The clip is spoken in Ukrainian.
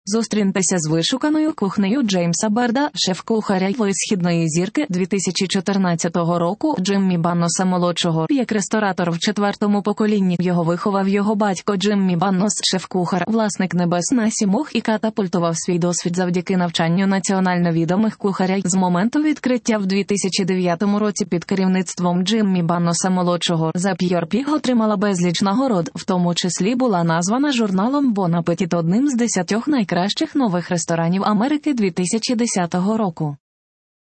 Зустріньтеся з вишуканою кухнею Джеймса Берда, шеф-кухаря східної зірки 2014 року Джиммі Банноса молодшого. Як ресторатор в четвертому поколінні його виховав його батько Джиммі Баннос, шеф-кухар, власник «Небес на сімох», і катапультував свій досвід завдяки навчанню національно відомих кухаря. З моменту відкриття в 2009 році під керівництвом Джиммі Банноса молодшого The Pure Pig отримала безліч нагород, в тому числі була названа журналом Bon Appetit одним з 10 найкращих нових ресторанів Америки 2010 року.